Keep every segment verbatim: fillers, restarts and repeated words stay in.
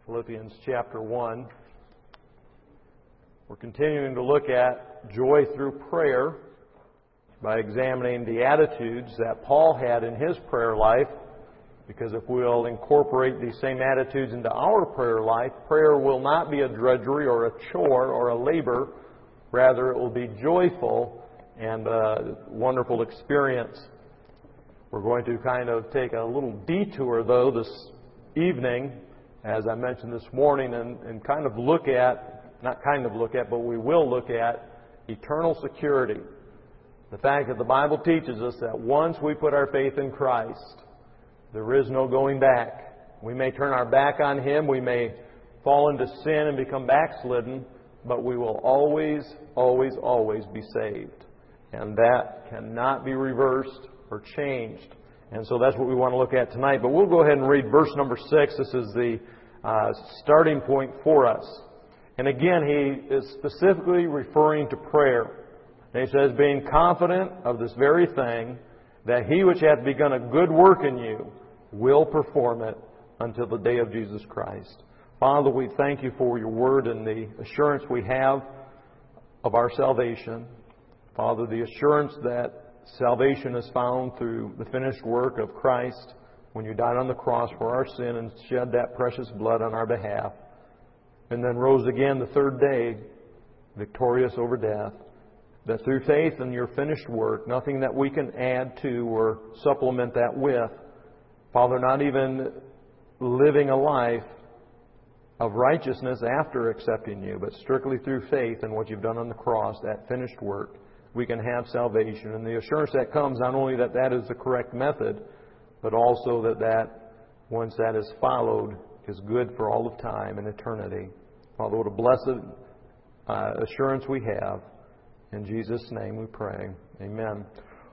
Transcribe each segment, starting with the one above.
Philippians chapter one. We're continuing to look at joy through prayer by examining the attitudes that Paul had in his prayer life, because if we'll incorporate these same attitudes into our prayer life, prayer will not be a drudgery or a chore or a labor. Rather, it will be joyful and a wonderful experience. We're going to kind of take a little detour, though, this evening, as I mentioned this morning, and, and kind of look at, not kind of look at, but we will look at eternal security. The fact that the Bible teaches us that once we put our faith in Christ, there is no going back. We may turn our back on Him, we may fall into sin and become backslidden, but we will always, always, always be saved. And that cannot be reversed or changed. And so that's what we want to look at tonight. But we'll go ahead and read verse number six. This is the uh, starting point for us. And again, he is specifically referring to prayer. And he says, being confident of this very thing, that He which hath begun a good work in you will perform it until the day of Jesus Christ. Father, we thank You for Your Word and the assurance we have of our salvation. Father, the assurance that salvation is found through the finished work of Christ when You died on the cross for our sin and shed that precious blood on our behalf, and then rose again the third day, victorious over death. That through faith in Your finished work, nothing that we can add to or supplement that with, Father, not even living a life of righteousness after accepting You, but strictly through faith in what You've done on the cross, that finished work, we can have salvation. And the assurance that comes, not only that that is the correct method, but also that that, once that is followed, is good for all of time and eternity. Father, what a blessed uh, assurance we have. In Jesus' name we pray. Amen.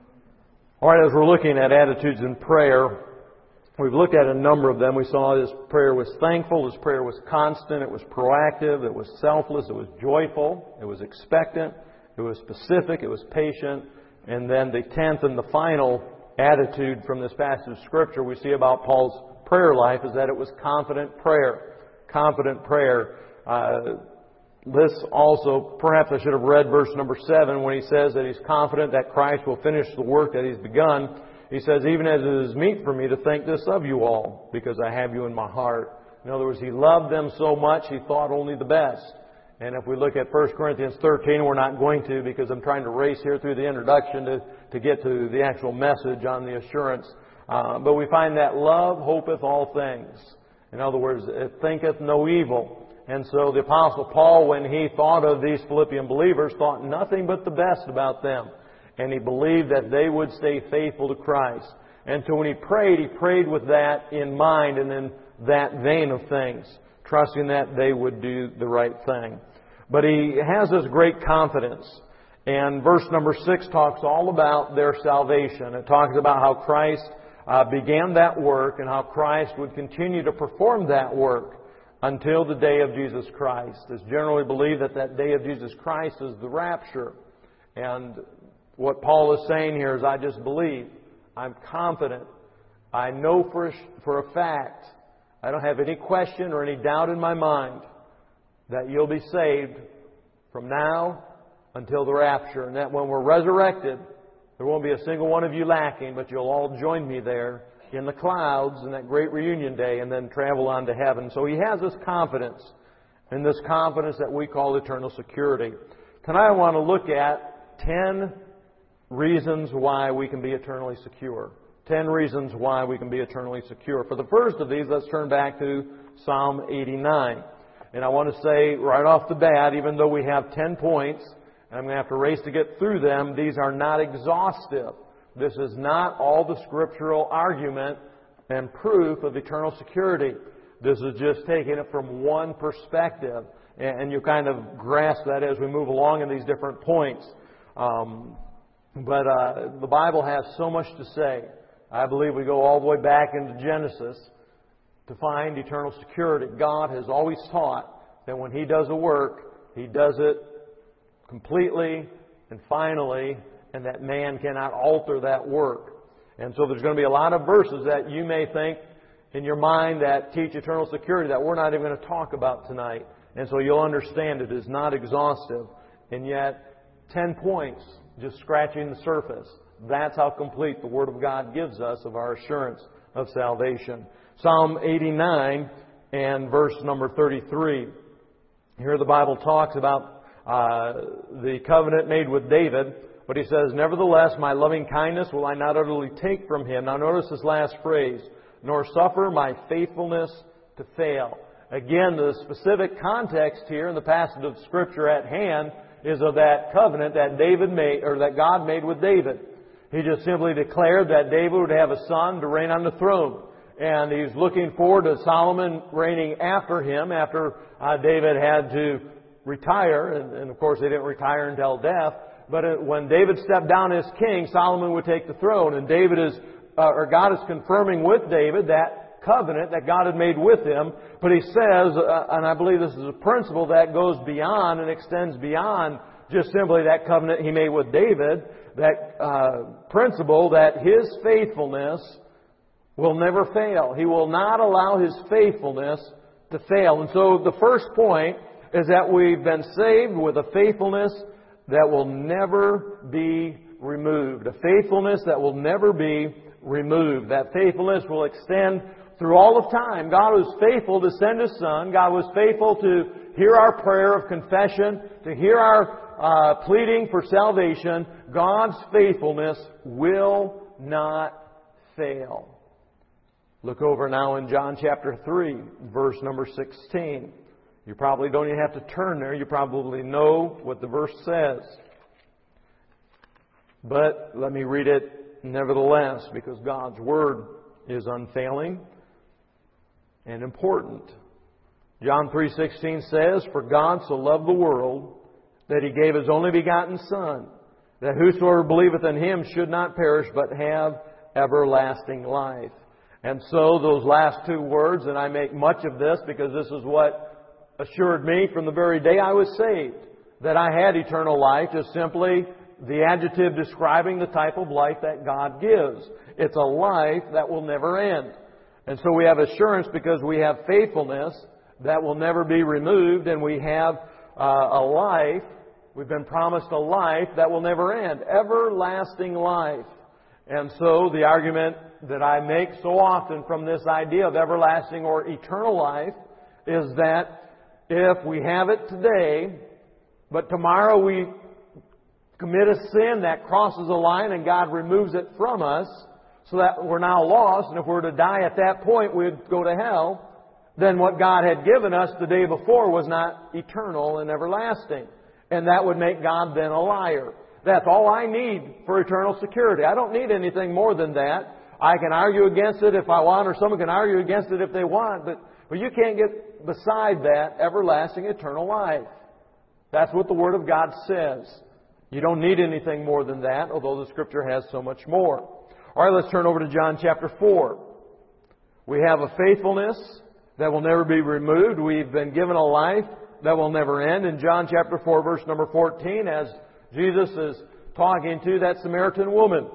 All right, as we're looking at attitudes in prayer, we've looked at a number of them. We saw His prayer was thankful, His prayer was constant, it was proactive, it was selfless, it was joyful, it was expectant, it was specific, it was patient. And then the tenth and the final attitude from this passage of Scripture we see about Paul's prayer life is that it was confident prayer. Confident prayer. Uh, this also, perhaps I should have read verse number seven when he says that he's confident that Christ will finish the work that He's begun. He says, even as it is meet for me to think this of you all, because I have you in my heart. In other words, he loved them so much, he thought only the best. And if we look at First Corinthians thirteen, we're not going to, because I'm trying to race here through the introduction to, to get to the actual message on the assurance. Uh, but we find that love hopeth all things. In other words, it thinketh no evil. And so the Apostle Paul, when he thought of these Philippian believers, thought nothing but the best about them. And he believed that they would stay faithful to Christ. And so when he prayed, he prayed with that in mind and in that vein of things, trusting that they would do the right thing. But he has this great confidence. And verse number six talks all about their salvation. It talks about how Christ uh, began that work and how Christ would continue to perform that work until the day of Jesus Christ. It's generally believed that that day of Jesus Christ is the rapture. And what Paul is saying here is, I just believe. I'm confident. I know for, for a fact, I don't have any question or any doubt in my mind that you'll be saved from now until the rapture. And that when we're resurrected, there won't be a single one of you lacking, but you'll all join me there in the clouds in that great reunion day and then travel on to heaven. So he has this confidence, and this confidence that we call eternal security. Tonight I want to look at ten reasons why we can be eternally secure. Ten reasons why we can be eternally secure. For the first of these, let's turn back to Psalm eighty-nine. And I want to say right off the bat, even though we have ten points, and I'm going to have to race to get through them, these are not exhaustive. This is not all the scriptural argument and proof of eternal security. This is just taking it from one perspective. And you kind of grasp that as we move along in these different points. Um, but uh, the Bible has so much to say. I believe we go all the way back into Genesis to find eternal security. God has always taught that when He does a work, He does it completely and finally, and that man cannot alter that work. And so there's going to be a lot of verses that you may think in your mind that teach eternal security that we're not even going to talk about tonight. And so you'll understand it is not exhaustive. And yet, ten points, just scratching the surface. That's how complete the Word of God gives us of our assurance of salvation. Psalm eighty-nine and verse number thirty-three. Here the Bible talks about uh, the covenant made with David. But he says, nevertheless, my loving kindness will I not utterly take from him. Now notice this last phrase, nor suffer my faithfulness to fail. Again, the specific context here in the passage of Scripture at hand is of that covenant that David made, or that God made with David. He just simply declared that David would have a son to reign on the throne. And he's looking forward to Solomon reigning after him, after uh, David had to retire. And, and of course, they didn't retire until death. But it, when David stepped down as king, Solomon would take the throne. And David is, uh, or God is confirming with David that covenant that God had made with him. But he says, uh, and I believe this is a principle that goes beyond and extends beyond just simply that covenant he made with David, that uh, principle that his faithfulness will never fail. He will not allow his faithfulness to fail. And so the first point is that we've been saved with a faithfulness that will never be removed. A faithfulness that will never be removed. That faithfulness will extend through all of time. God was faithful to send His Son. God was faithful to hear our prayer of confession, to hear our uh, pleading for salvation. God's faithfulness will not fail. Look over now in John chapter three, verse number sixteen. You probably don't even have to turn there. You probably know what the verse says. But let me read it nevertheless, because God's Word is unfailing and important. John three sixteen says, for God so loved the world that He gave His only begotten Son, that whosoever believeth in Him should not perish, but have everlasting life. And so those last two words, and I make much of this because this is what assured me from the very day I was saved, that I had eternal life, is simply the adjective describing the type of life that God gives. It's a life that will never end. And so we have assurance because we have faithfulness that will never be removed, and we have uh, a life, we've been promised a life that will never end, everlasting life. And so the argument that I make so often from this idea of everlasting or eternal life is that if we have it today, but tomorrow we commit a sin that crosses a line and God removes it from us so that we're now lost, and if we're to die at that point, we'd go to hell, then what God had given us the day before was not eternal and everlasting. And that would make God then a liar. That's all I need for eternal security. I don't need anything more than that. I can argue against it if I want, or someone can argue against it if they want, but, but you can't get beside that everlasting eternal life. That's what the Word of God says. You don't need anything more than that, although the Scripture has so much more. All right, let's turn over to John chapter four. We have a faithfulness that will never be removed. We've been given a life that will never end. In John chapter four, verse number fourteen, as Jesus is talking to that Samaritan woman.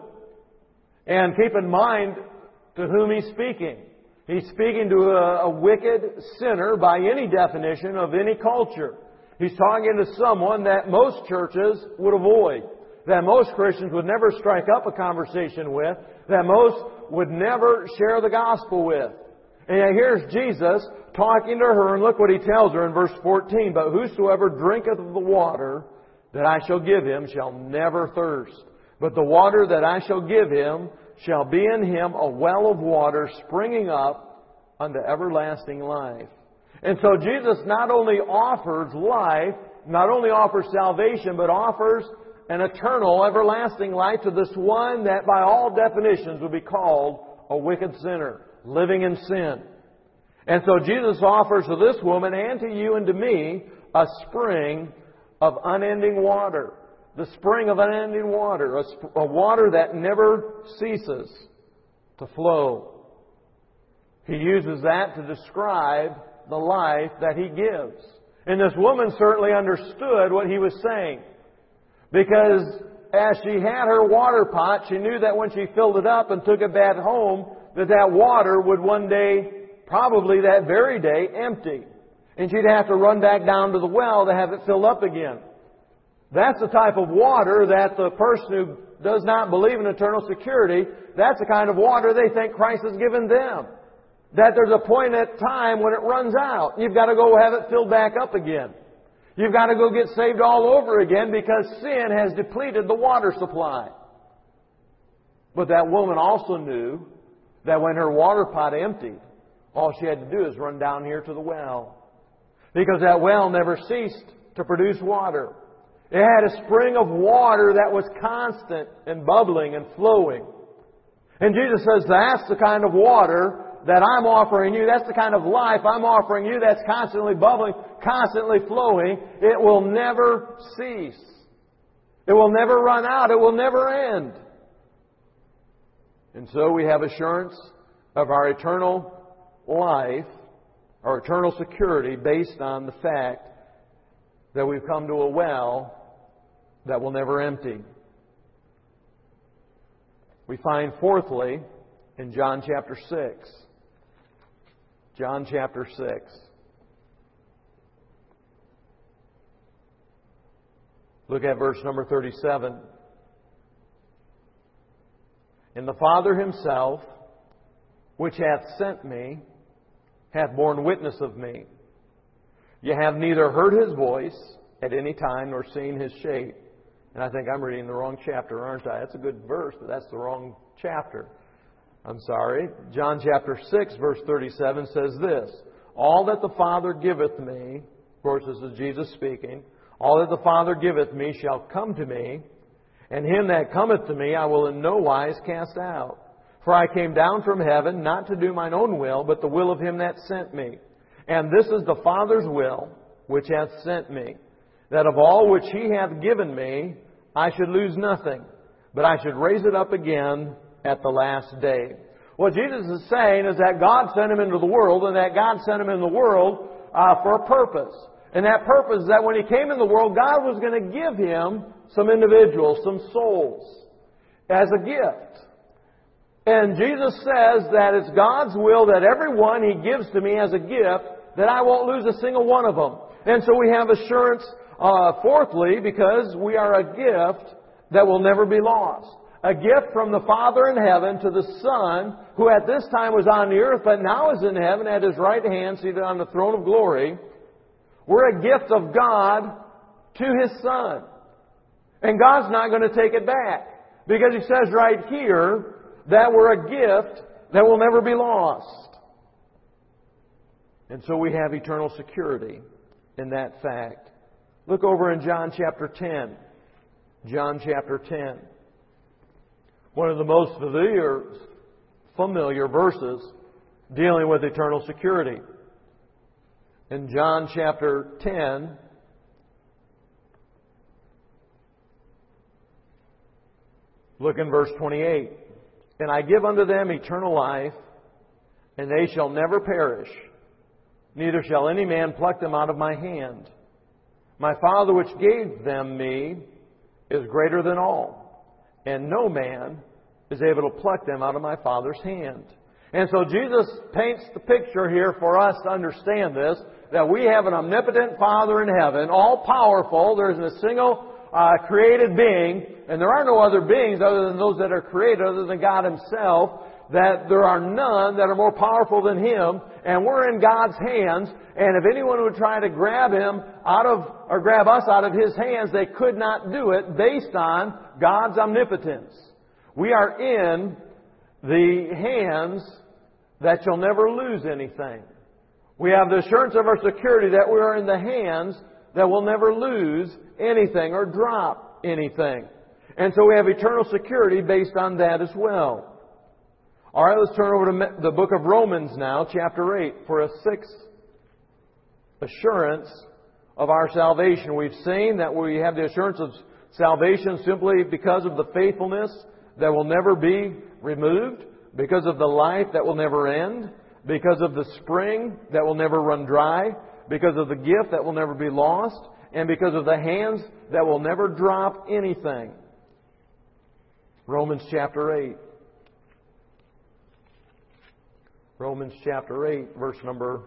And keep in mind to whom He's speaking. He's speaking to a, a wicked sinner by any definition of any culture. He's talking to someone that most churches would avoid, that most Christians would never strike up a conversation with, that most would never share the gospel with. And yet here's Jesus talking to her, and look what He tells her in verse fourteen. But whosoever drinketh of the water that I shall give him shall never thirst. But the water that I shall give him shall be in him a well of water springing up unto everlasting life. And so Jesus not only offers life, not only offers salvation, but offers an eternal, everlasting life to this one that by all definitions would be called a wicked sinner, living in sin. And so Jesus offers to this woman and to you and to me a spring of unending water. The spring of unending water. A, sp- a water that never ceases to flow. He uses that to describe the life that He gives. And this woman certainly understood what He was saying. Because as she had her water pot, she knew that when she filled it up and took it back home that that water would one day, probably that very day, empty. And she'd have to run back down to the well to have it filled up again. That's the type of water that the person who does not believe in eternal security, that's the kind of water they think Christ has given them. That there's a point at time when it runs out. You've got to go have it filled back up again. You've got to go get saved all over again because sin has depleted the water supply. But that woman also knew that when her water pot emptied, all she had to do is run down here to the well. Because that well never ceased to produce water. It had a spring of water that was constant and bubbling and flowing. And Jesus says, that's the kind of water that I'm offering you. That's the kind of life I'm offering you that's constantly bubbling, constantly flowing. It will never cease. It will never run out. It will never end. And so we have assurance of our eternal life, our eternal security, based on the fact that we've come to a well that will never empty. We find, fourthly, in John chapter six. John chapter six. Look at verse number thirty-seven. And the Father Himself, which hath sent me, hath borne witness of me. You have neither heard His voice at any time nor seen His shape. And I think I'm reading the wrong chapter, aren't I? That's a good verse, but that's the wrong chapter. I'm sorry. John chapter six, verse thirty-seven says this. All that the Father giveth me, of course this is Jesus speaking, all that the Father giveth me shall come to me, and him that cometh to me I will in no wise cast out. For I came down from heaven not to do mine own will, but the will of Him that sent me. And this is the Father's will, which hath sent me, that of all which He hath given me, I should lose nothing, but I should raise it up again at the last day. What Jesus is saying is that God sent Him into the world, and that God sent Him in the world uh, for a purpose. And that purpose is that when He came in the world, God was going to give Him some individuals, some souls, as a gift. And Jesus says that it's God's will that everyone He gives to me as a gift, that I won't lose a single one of them. And so we have assurance, uh, fourthly, because we are a gift that will never be lost. A gift from the Father in heaven to the Son, who at this time was on the earth, but now is in heaven at His right hand, seated on the throne of glory. We're a gift of God to His Son. And God's not going to take it back. Because He says right here that we're a gift that will never be lost. And so we have eternal security in that fact. Look over in John chapter ten. John chapter ten. One of the most familiar, familiar verses dealing with eternal security. In John chapter ten, look in verse twenty-eight. And I give unto them eternal life, and they shall never perish, neither shall any man pluck them out of my hand. My Father which gave them me is greater than all, and no man is able to pluck them out of my Father's hand. And so Jesus paints the picture here for us to understand this, that we have an omnipotent Father in heaven, all powerful. There isn't a single uh, created being, and there are no other beings other than those that are created, other than God Himself, that there are none that are more powerful than Him, and we're in God's hands, and if anyone would try to grab Him out of, or grab us out of His hands, they could not do it based on God's omnipotence. We are in the hands that shall never lose anything. We have the assurance of our security that we are in the hands that will never lose anything or drop anything. And so we have eternal security based on that as well. All right, let's turn over to the book of Romans now, chapter eight, for a sixth assurance of our salvation. We've seen that we have the assurance of salvation simply because of the faithfulness that will never be removed, because of the life that will never end, because of the spring that will never run dry, because of the gift that will never be lost, and because of the hands that will never drop anything. Romans chapter eight. Romans chapter eight, verse number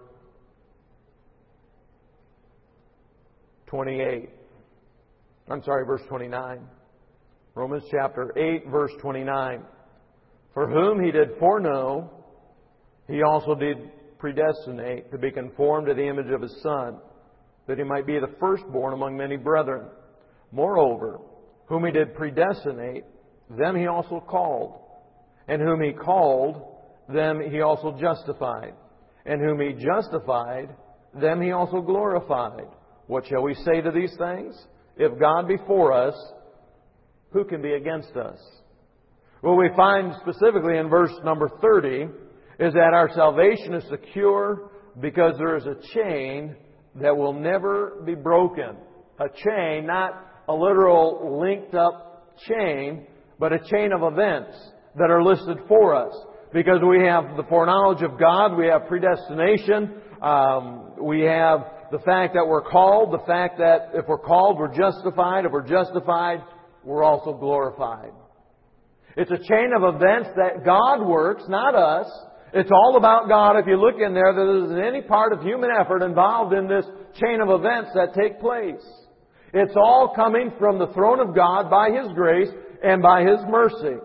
twenty-eight. I'm sorry, verse twenty-nine. Romans chapter eight, verse twenty-nine. For whom He did foreknow, He also did predestinate to be conformed to the image of His Son, that He might be the firstborn among many brethren. Moreover, whom He did predestinate, them He also called. And whom He called, them He also justified. And whom He justified, them He also glorified. What shall we say to these things? If God be for us, who can be against us? What we find specifically in verse number thirty is that our salvation is secure because there is a chain that will never be broken. A chain, not a literal linked up chain, but a chain of events that are listed for us. Because we have the foreknowledge of God, we have predestination, um, we have the fact that we're called, the fact that if we're called, we're justified. If we're justified, we're also glorified. It's a chain of events that God works, not us. It's all about God. If you look in there, there isn't any part of human effort involved in this chain of events that take place. It's all coming from the throne of God by His grace and by His mercy.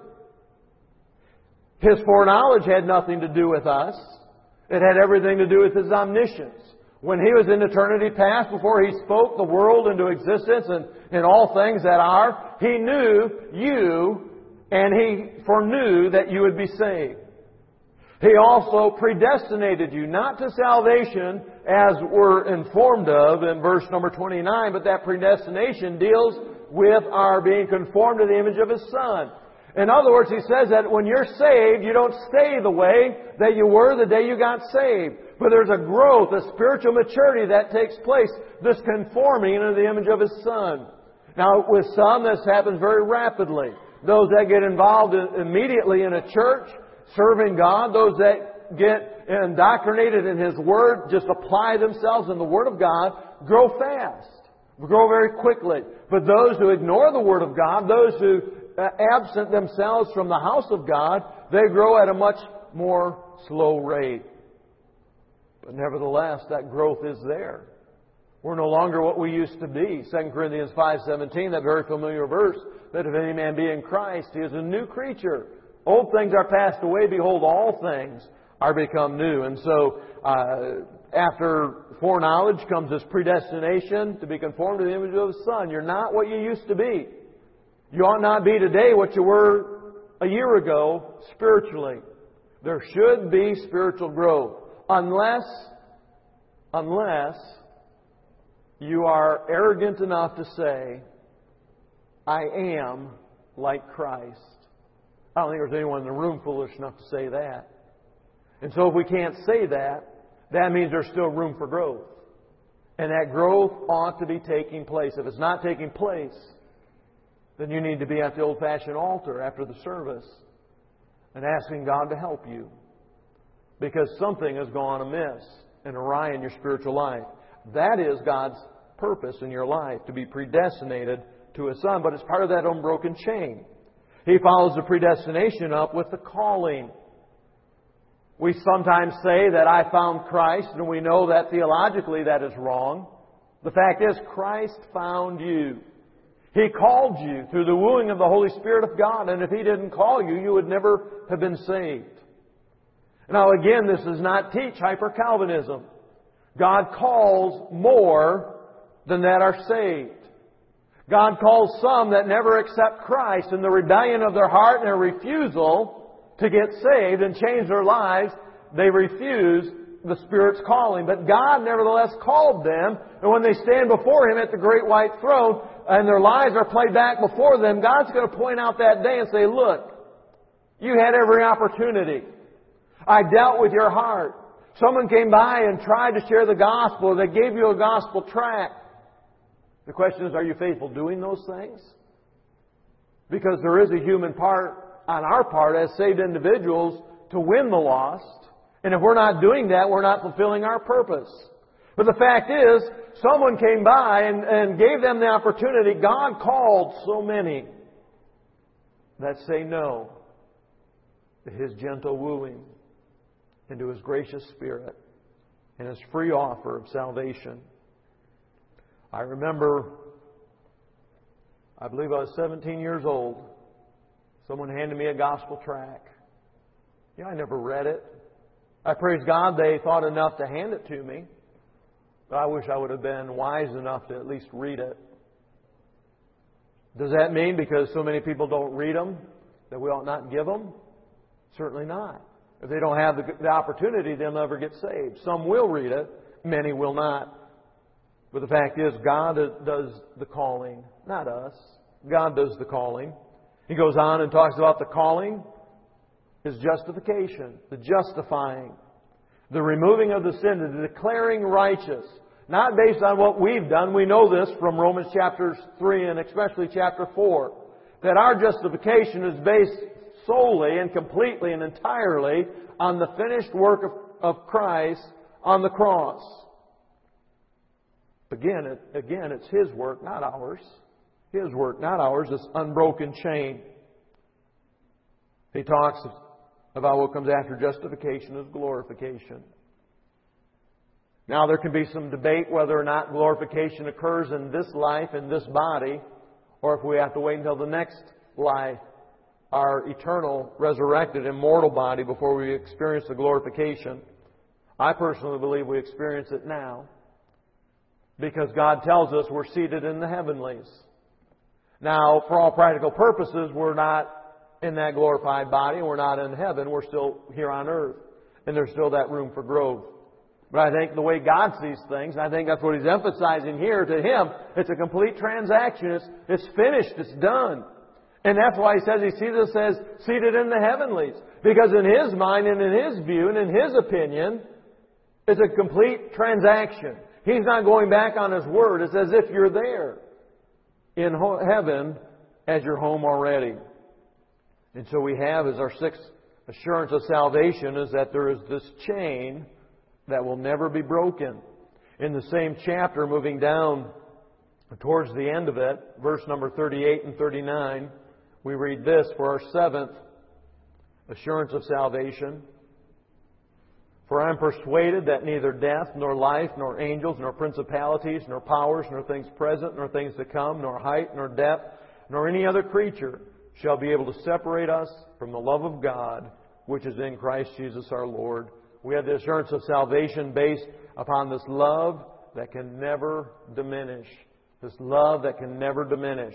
His foreknowledge had nothing to do with us. It had everything to do with His omniscience. When He was in eternity past, before He spoke the world into existence and, and all things that are, He knew you and He foreknew that you would be saved. He also predestinated you, not to salvation as we're informed of in verse number twenty-nine, but that predestination deals with our being conformed to the image of His Son. In other words, He says that when you're saved, you don't stay the way that you were the day you got saved. But there's a growth, a spiritual maturity that takes place, this conforming into the image of His Son. Now, with some, this happens very rapidly. Those that get involved immediately in a church, serving God, those that get indoctrinated in His Word, just apply themselves in the Word of God, grow fast, grow very quickly. But those who ignore the Word of God, those who absent themselves from the house of God, they grow at a much more slow rate. But nevertheless, that growth is there. We're no longer what we used to be. Second Corinthians five seventeen, that very familiar verse, that if any man be in Christ, he is a new creature. Old things are passed away, behold, all things are become new. And so, uh, after foreknowledge comes this predestination to be conformed to the image of the Son. You're not what you used to be. You ought not be today what you were a year ago spiritually. There should be spiritual growth. Unless, unless you are arrogant enough to say, I am like Christ. I don't think there's anyone in the room foolish enough to say that. And so if we can't say that, that means there's still room for growth. And that growth ought to be taking place. If it's not taking place, then you need to be at the old-fashioned altar after the service and asking God to help you. Because something has gone amiss and awry in your spiritual life. That is God's purpose in your life, to be predestinated to His Son. But it's part of that unbroken chain. He follows the predestination up with the calling. We sometimes say that I found Christ, and we know that theologically that is wrong. The fact is, Christ found you. He called you through the wooing of the Holy Spirit of God, and if He didn't call you, you would never have been saved. Now again, this does not teach hyper-Calvinism. God calls more than that are saved. God calls some that never accept Christ in the rebellion of their heart and their refusal to get saved and change their lives. They refuse the Spirit's calling. But God nevertheless called them. And when they stand before Him at the great white throne and their lives are played back before them, God's going to point out that day and say, look, you had every opportunity. I dealt with your heart. Someone came by and tried to share the gospel. They gave you a gospel tract. The question is, are you faithful doing those things? Because there is a human part on our part as saved individuals to win the lost. And if we're not doing that, we're not fulfilling our purpose. But the fact is, someone came by and, and gave them the opportunity. God called so many that say no to His gentle wooing. into His gracious Spirit and His free offer of salvation. I remember, I believe I was seventeen years old. Someone handed me a gospel tract. You know, I never read it. I praise God they thought enough to hand it to me. But I wish I would have been wise enough to at least read it. Does that mean because so many people don't read them that we ought not give them? Certainly not. If they don't have the, the opportunity, they'll never get saved. Some will read it, many will not. But the fact is, God does the calling, not us. God does the calling. He goes on and talks about the calling, His justification, the justifying, the removing of the sin, the declaring righteous. Not based on what we've done. We know this from Romans chapters three and especially chapter four. That our justification is based solely and completely and entirely on the finished work of, of Christ on the cross. Again, it, again, it's His work, not ours. His work, not ours. This unbroken chain. He talks about what comes after justification is glorification. Now, there can be some debate whether or not glorification occurs in this life, in this body, or if we have to wait until the next life, our eternal, resurrected, immortal body, before we experience the glorification. I personally believe we experience it now, because God tells us we're seated in the heavenlies. Now, for all practical purposes, we're not in that glorified body. We're not in heaven. We're still here on earth. And there's still that room for growth. But I think the way God sees things, and I think that's what He's emphasizing here, to Him, it's a complete transaction. It's, it's finished. It's done. And that's why He says He sees us as seated in the heavenlies. Because in His mind and in His view and in His opinion, it's a complete transaction. He's not going back on His word. It's as if you're there in heaven as your home already. And so we have as our sixth assurance of salvation is that there is this chain that will never be broken. In the same chapter, moving down towards the end of it, verse number thirty-eight and thirty-nine, we read this for our seventh assurance of salvation. For I am persuaded that neither death, nor life, nor angels, nor principalities, nor powers, nor things present, nor things to come, nor height, nor depth, nor any other creature shall be able to separate us from the love of God, which is in Christ Jesus our Lord. We have the assurance of salvation based upon this love that can never diminish. This love that can never diminish.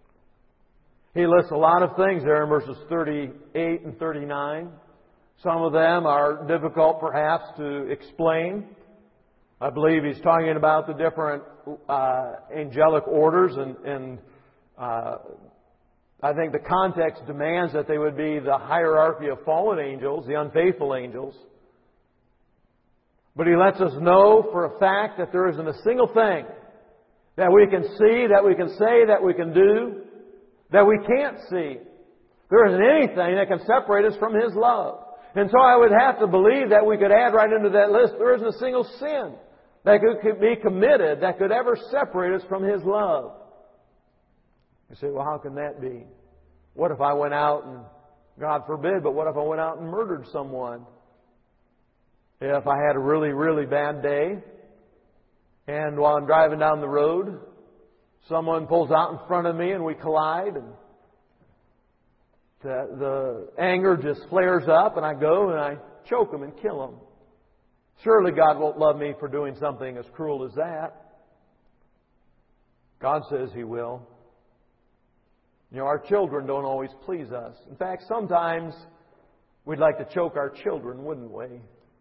He lists a lot of things there in verses thirty-eight and thirty-nine. Some of them are difficult perhaps to explain. I believe he's talking about the different uh, angelic orders, and, and uh, I think the context demands that they would be the hierarchy of fallen angels, the unfaithful angels. But he lets us know for a fact that there isn't a single thing that we can see, that we can say, that we can do, that we can't see. There isn't anything that can separate us from His love. And so I would have to believe that we could add right into that list, there isn't a single sin that could be committed that could ever separate us from His love. You say, well, how can that be? What if I went out and, God forbid, but what if I went out and murdered someone? If I had a really, really bad day, and while I'm driving down the road, someone pulls out in front of me and we collide, and the, the anger just flares up, and I go and I choke them and kill them. Surely God won't love me for doing something as cruel as that. God says He will. You know, our children don't always please us. In fact, sometimes we'd like to choke our children, wouldn't we?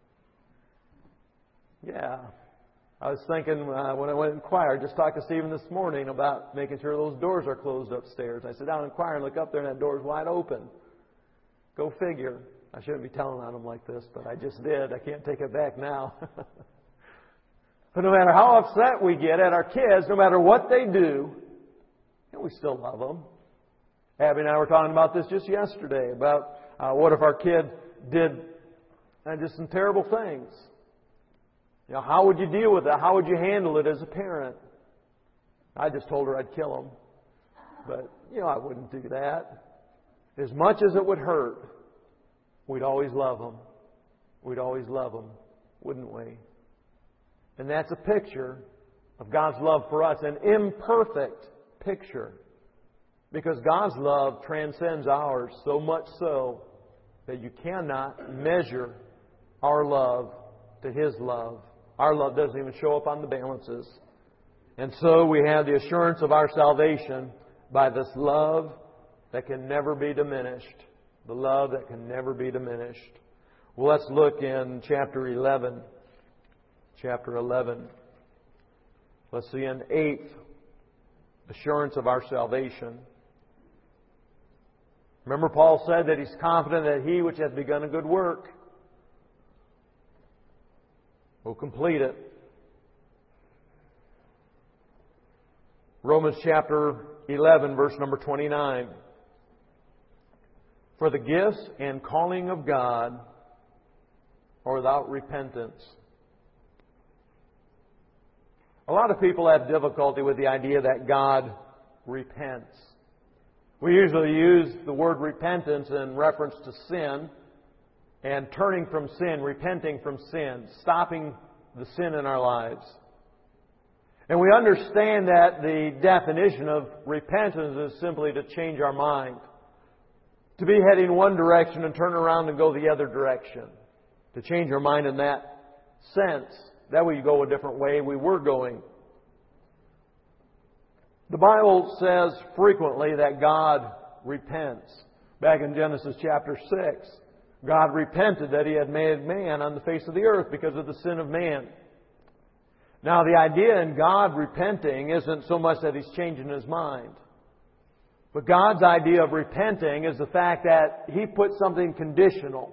Yeah. I was thinking uh, when I went in choir, I just talked to Stephen this morning about making sure those doors are closed upstairs. I sit down in choir and look up there and that door's wide open. Go figure. I shouldn't be telling on them like this, but I just did. I can't take it back now. But no matter how upset we get at our kids, no matter what they do, you know, we still love them. Abby and I were talking about this just yesterday, about uh, what if our kid did uh, just some terrible things. You know, how would you deal with that? How would you handle it as a parent? I just told her I'd kill him. But, you know, I wouldn't do that. As much as it would hurt, we'd always love them. we'd always love them, wouldn't we? And that's a picture of God's love for us, an imperfect picture. Because God's love transcends ours so much so that you cannot measure our love to His love. Our love doesn't even show up on the balances. And so we have the assurance of our salvation by this love that can never be diminished. The love that can never be diminished. Well, let's look in chapter eleven. Chapter eleven. Let's see an eighth assurance of our salvation. Remember, Paul said that he's confident that He which hath begun a good work will complete it. Romans chapter eleven, verse number twenty-nine. For the gifts and calling of God are without repentance. A lot of people have difficulty with the idea that God repents. We usually use the word repentance in reference to sin and turning from sin, repenting from sin, stopping the sin in our lives. And we understand that the definition of repentance is simply to change our mind. To be heading one direction and turn around and go the other direction. To change our mind in that sense. That way you go a different way we were going. The Bible says frequently that God repents. Back in Genesis chapter six, God repented that He had made man on the face of the earth because of the sin of man. Now, the idea in God repenting isn't so much that He's changing His mind. But God's idea of repenting is the fact that He put something conditional.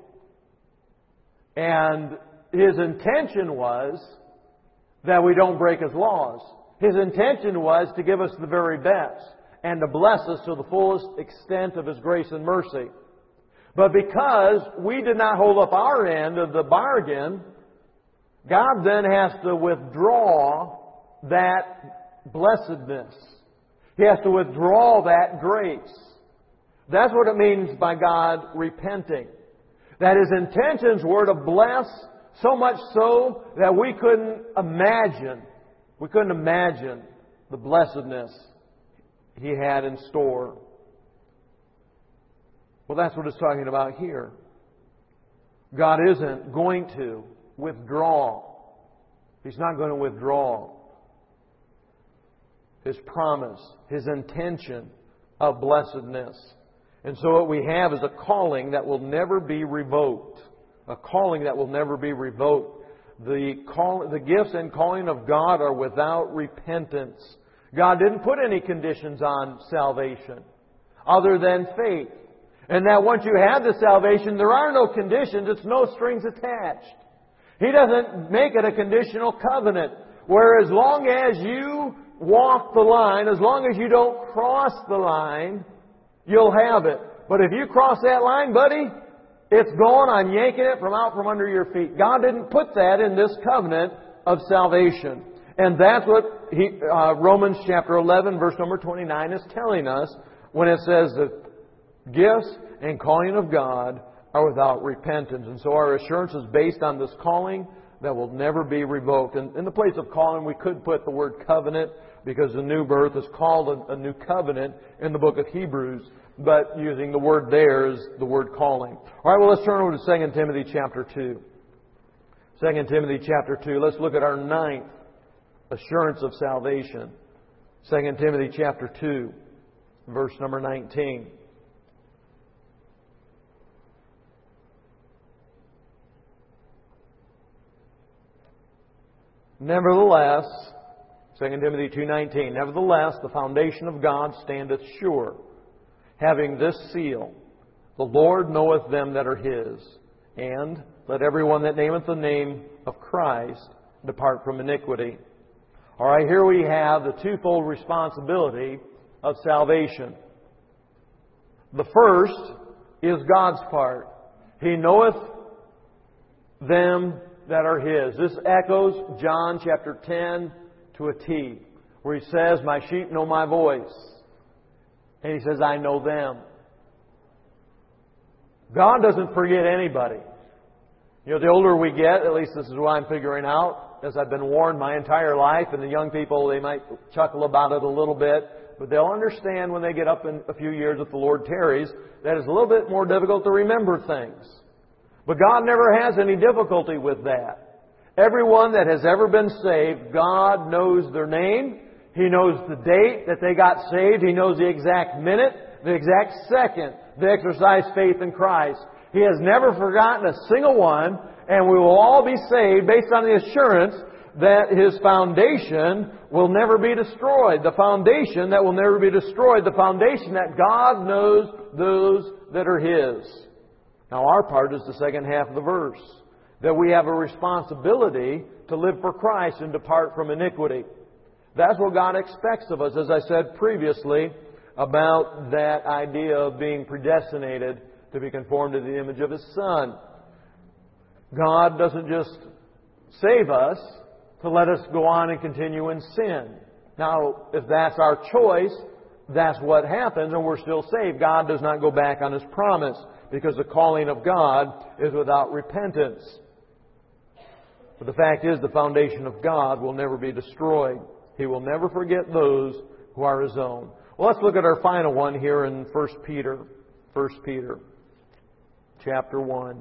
And His intention was that we don't break His laws. His intention was to give us the very best and to bless us to the fullest extent of His grace and mercy. But because we did not hold up our end of the bargain, God then has to withdraw that blessedness. He has to withdraw that grace. That's what it means by God repenting. That His intentions were to bless so much so that we couldn't imagine, we couldn't imagine the blessedness He had in store. Well, that's what it's talking about here. God isn't going to withdraw. He's not going to withdraw His promise, His intention of blessedness. And so what we have is a calling that will never be revoked. A calling that will never be revoked. The call, the gifts and calling of God are without repentance. God didn't put any conditions on salvation other than faith. And that once you have the salvation, there are no conditions. It's no strings attached. He doesn't make it a conditional covenant where as long as you walk the line, as long as you don't cross the line, you'll have it. But if you cross that line, buddy, it's gone. I'm yanking it from out from under your feet. God didn't put that in this covenant of salvation. And that's what he, uh, Romans chapter eleven, verse number twenty-nine is telling us when it says that gifts and calling of God are without repentance. And so our assurance is based on this calling that will never be revoked. And in the place of calling, we could put the word covenant because the new birth is called a, a new covenant in the book of Hebrews. But using the word there is the word calling. All right, well, let's turn over to Second Timothy chapter two. Second Timothy chapter two. Let's look at our ninth assurance of salvation. Second Timothy chapter two, verse number nineteen. Nevertheless, Second Timothy two nineteen, nevertheless, the foundation of God standeth sure, having this seal, the Lord knoweth them that are His, and let everyone that nameth the name of Christ depart from iniquity. All right, here we have the twofold responsibility of salvation. The first is God's part. He knoweth them that are His. This echoes John chapter ten to a T, where He says, my sheep know my voice. And He says, I know them. God doesn't forget anybody. You know, the older we get, at least this is what I'm figuring out, as I've been warned my entire life, and the young people, they might chuckle about it a little bit, but they'll understand when they get up in a few years if the Lord tarries, that it's a little bit more difficult to remember things. But God never has any difficulty with that. Everyone that has ever been saved, God knows their name. He knows the date that they got saved. He knows the exact minute, the exact second they exercised faith in Christ. He has never forgotten a single one, and we will all be saved based on the assurance that His foundation will never be destroyed. The foundation that will never be destroyed. The foundation that God knows those that are His. Now our part is the second half of the verse. That we have a responsibility to live for Christ and depart from iniquity. That's what God expects of us, as I said previously, about that idea of being predestinated to be conformed to the image of His Son. God doesn't just save us to let us go on and continue in sin. Now, if that's our choice, that's what happens and we're still saved. God does not go back on His promise because the calling of God is without repentance. But the fact is, the foundation of God will never be destroyed. He will never forget those who are His own. Well, let's look at our final one here in First Peter. First Peter, chapter one.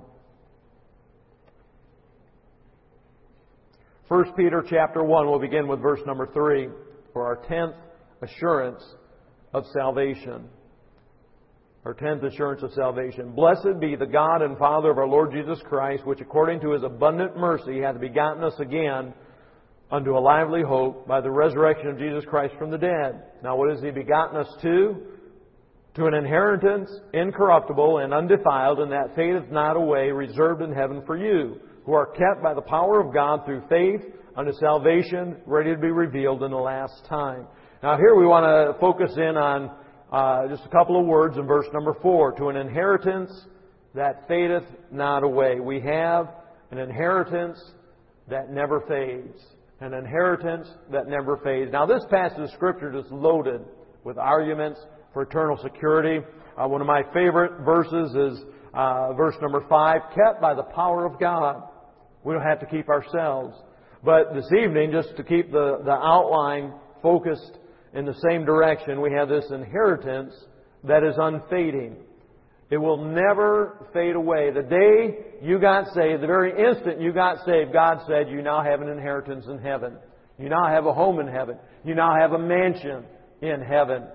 First Peter, chapter one, we'll begin with verse number three for our tenth assurance of salvation. Our tenth assurance of salvation. Blessed be the God and Father of our Lord Jesus Christ, which according to His abundant mercy hath begotten us again unto a lively hope by the resurrection of Jesus Christ from the dead. Now what has He begotten us to? To an inheritance incorruptible and undefiled, and that fadeth not away, reserved in heaven for you, who are kept by the power of God through faith unto salvation, ready to be revealed in the last time. Now here we want to focus in on uh, just a couple of words in verse number four. To an inheritance that fadeth not away. We have an inheritance that never fades. An inheritance that never fades. Now this passage of Scripture is loaded with arguments for eternal security. Uh, one of my favorite verses is uh, verse number five, kept by the power of God. We don't have to keep ourselves. But this evening, just to keep the, the outline focused in the same direction, we have this inheritance that is unfading. It will never fade away. The day you got saved, the very instant you got saved, God said, you now have an inheritance in heaven. You now have a home in heaven. You now have a mansion in heaven.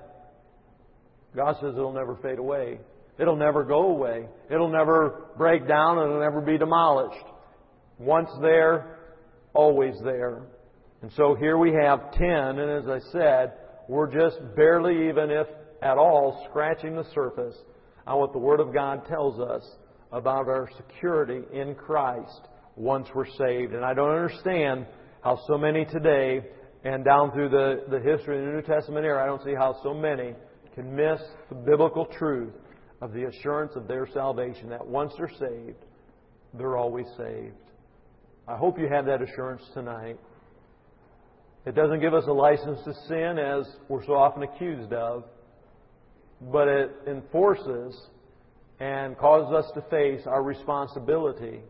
God says it'll never fade away. It'll never go away. It'll never break down and it'll never be demolished. Once there, always there. And so here we have ten, and as I said, we're just barely, even if at all, scratching the surface on what the Word of God tells us about our security in Christ once we're saved. And I don't understand how so many today, and down through the, the history of the New Testament era, I don't see how so many can miss the biblical truth of the assurance of their salvation, that once they're saved, they're always saved. I hope you have that assurance tonight. It doesn't give us a license to sin, as we're so often accused of, but it enforces and causes us to face our responsibility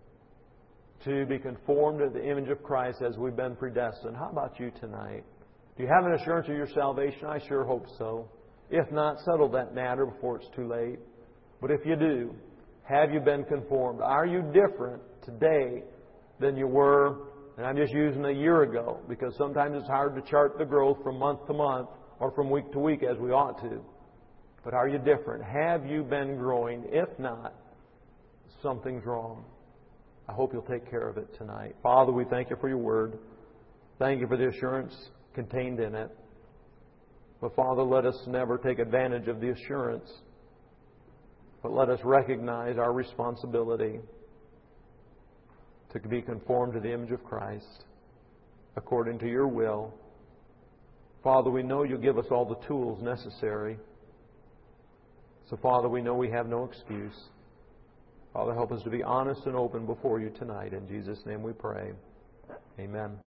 to be conformed to the image of Christ as we've been predestined. How about you tonight? Do you have an assurance of your salvation? I sure hope so. If not, settle that matter before it's too late. But if you do, have you been conformed? Are you different today than you were, and I'm just using a year ago, because sometimes it's hard to chart the growth from month to month or from week to week as we ought to. But are you different? Have you been growing? If not, something's wrong. I hope you'll take care of it tonight. Father, we thank You for Your Word. Thank You for the assurance contained in it. But Father, let us never take advantage of the assurance, but let us recognize our responsibility to be conformed to the image of Christ according to Your will. Father, we know You'll give us all the tools necessary. So Father, we know we have no excuse. Father, help us to be honest and open before You tonight. In Jesus' name we pray. Amen.